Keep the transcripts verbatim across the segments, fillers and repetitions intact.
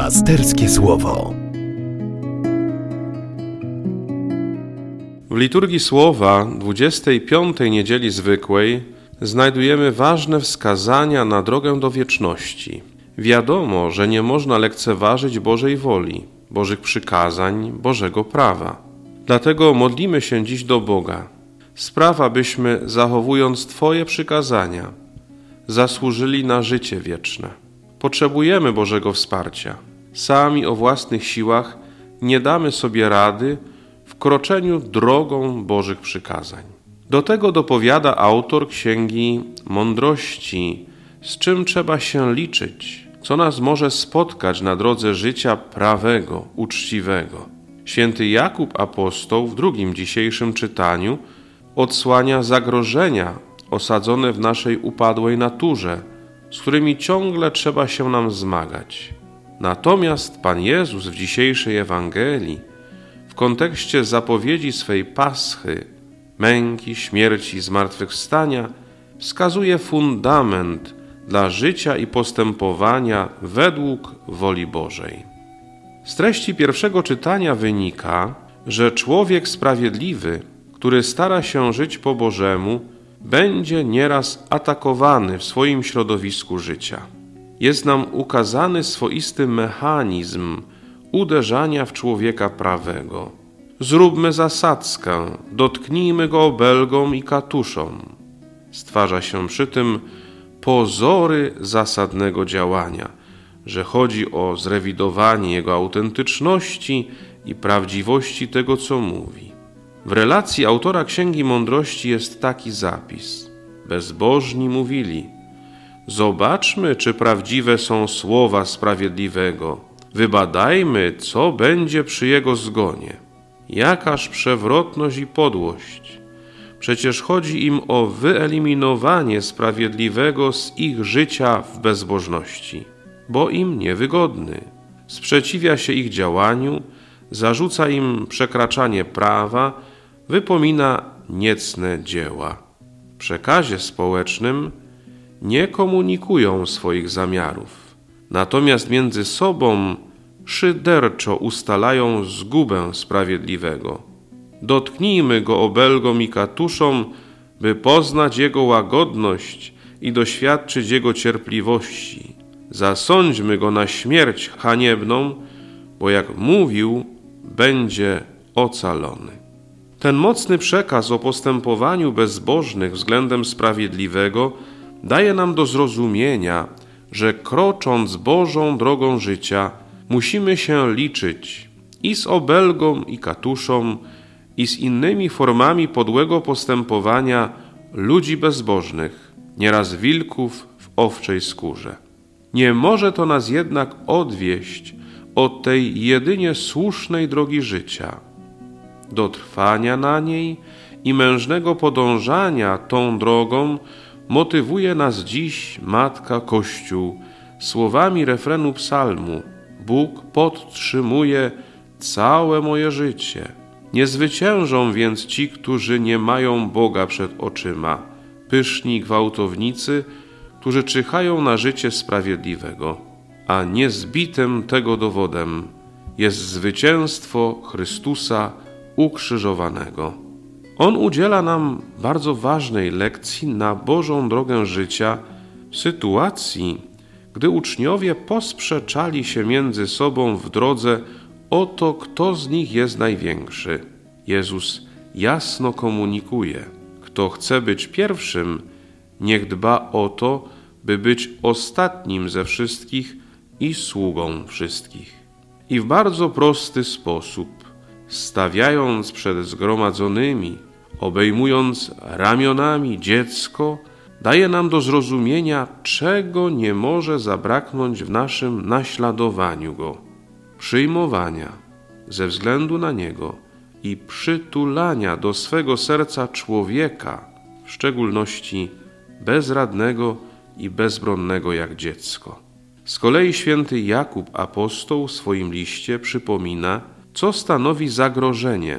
Pasterskie Słowo. W liturgii Słowa dwudziestej piątej niedzieli zwykłej znajdujemy ważne wskazania na drogę do wieczności. Wiadomo, że nie można lekceważyć Bożej woli, Bożych przykazań, Bożego prawa. Dlatego modlimy się dziś do Boga. Spraw, abyśmy, zachowując Twoje przykazania, zasłużyli na życie wieczne. Potrzebujemy Bożego wsparcia. Sami o własnych siłach nie damy sobie rady w kroczeniu drogą Bożych przykazań. Do tego dopowiada autor Księgi Mądrości, z czym trzeba się liczyć, co nas może spotkać na drodze życia prawego, uczciwego. Święty Jakub apostoł w drugim dzisiejszym czytaniu odsłania zagrożenia osadzone w naszej upadłej naturze, z którymi ciągle trzeba się nam zmagać. Natomiast Pan Jezus w dzisiejszej Ewangelii w kontekście zapowiedzi swej paschy, męki, śmierci i zmartwychwstania wskazuje fundament dla życia i postępowania według woli Bożej. Z treści pierwszego czytania wynika, że człowiek sprawiedliwy, który stara się żyć po Bożemu, będzie nieraz atakowany w swoim środowisku życia. Jest nam ukazany swoisty mechanizm uderzania w człowieka prawego. Zróbmy zasadzkę, dotknijmy go obelgą i katuszą. Stwarza się przy tym pozory zasadnego działania, że chodzi o zrewidowanie jego autentyczności i prawdziwości tego, co mówi. W relacji autora Księgi Mądrości jest taki zapis. Bezbożni mówili: zobaczmy, czy prawdziwe są słowa sprawiedliwego. Wybadajmy, co będzie przy jego zgonie. Jakaż przewrotność i podłość. Przecież chodzi im o wyeliminowanie sprawiedliwego z ich życia w bezbożności, bo im niewygodny. Sprzeciwia się ich działaniu, zarzuca im przekraczanie prawa, wypomina niecne dzieła. W przekazie społecznym nie komunikują swoich zamiarów, natomiast między sobą szyderczo ustalają zgubę sprawiedliwego. Dotknijmy go obelgą i katuszą, by poznać jego łagodność i doświadczyć jego cierpliwości. Zasądźmy go na śmierć haniebną, bo jak mówił, będzie ocalony. Ten mocny przekaz o postępowaniu bezbożnych względem sprawiedliwego daje nam do zrozumienia, że krocząc Bożą drogą życia, musimy się liczyć i z obelgą i katuszą, i z innymi formami podłego postępowania ludzi bezbożnych, nieraz wilków w owczej skórze. Nie może to nas jednak odwieść od tej jedynie słusznej drogi życia. Do trwania na niej i mężnego podążania tą drogą motywuje nas dziś Matka Kościół słowami refrenu psalmu: Bóg podtrzymuje całe moje życie. Nie zwyciężą więc ci, którzy nie mają Boga przed oczyma, pyszni gwałtownicy, którzy czyhają na życie sprawiedliwego, a niezbitym tego dowodem jest zwycięstwo Chrystusa ukrzyżowanego. On udziela nam bardzo ważnej lekcji na Bożą drogę życia w sytuacji, gdy uczniowie posprzeczali się między sobą w drodze o to, kto z nich jest największy. Jezus jasno komunikuje: kto chce być pierwszym, niech dba o to, by być ostatnim ze wszystkich i sługą wszystkich. I w bardzo prosty sposób, stawiając przed zgromadzonymi, obejmując ramionami dziecko, daje nam do zrozumienia, czego nie może zabraknąć w naszym naśladowaniu Go: przyjmowania ze względu na Niego i przytulania do swego serca człowieka, w szczególności bezradnego i bezbronnego jak dziecko. Z kolei święty Jakub apostoł w swoim liście przypomina, co stanowi zagrożenie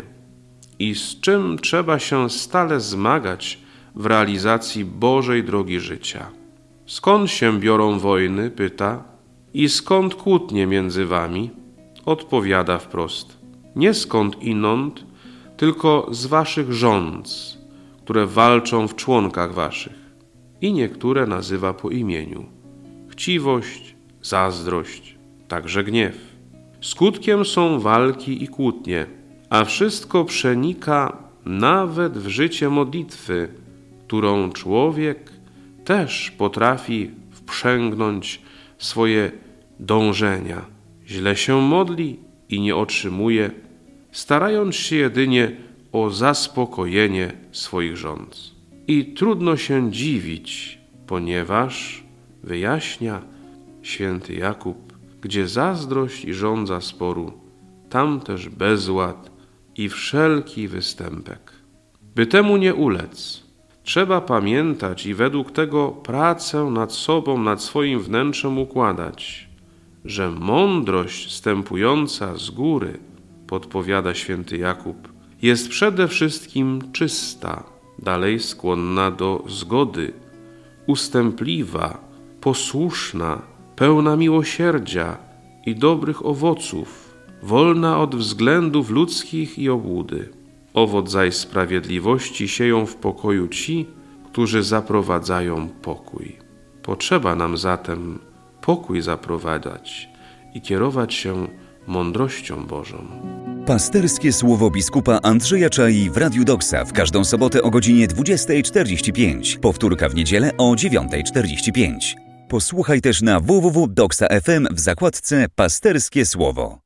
i z czym trzeba się stale zmagać w realizacji Bożej drogi życia. Skąd się biorą wojny? Pyta. I skąd kłótnie między wami? Odpowiada wprost: nie skąd inąd, tylko z waszych rządz, które walczą w członkach waszych. I niektóre nazywa po imieniu: chciwość, zazdrość, także gniew. Skutkiem są walki i kłótnie, a wszystko przenika nawet w życie modlitwy, którą człowiek też potrafi wprzęgnąć swoje dążenia. Źle się modli i nie otrzymuje, starając się jedynie o zaspokojenie swoich rządz. I trudno się dziwić, ponieważ, wyjaśnia święty Jakub, gdzie zazdrość i żądza sporu, tam też bezład i wszelki występek. By temu nie ulec, trzeba pamiętać i według tego pracę nad sobą, nad swoim wnętrzem układać, że mądrość stępująca z góry, podpowiada święty Jakub, jest przede wszystkim czysta, dalej skłonna do zgody, ustępliwa, posłuszna, pełna miłosierdzia i dobrych owoców, wolna od względów ludzkich i obłudy. Owoc zaś sprawiedliwości sieją w pokoju ci, którzy zaprowadzają pokój. Potrzeba nam zatem pokój zaprowadzać i kierować się mądrością Bożą. Pasterskie słowo biskupa Andrzeja Czai w Radiu Doksa w każdą sobotę o godzinie dwudziestej czterdzieści pięć. Powtórka w niedzielę o dziewiątej czterdzieści pięć. Posłuchaj też na w w w kropka doksa kropka f m w zakładce Pasterskie Słowo.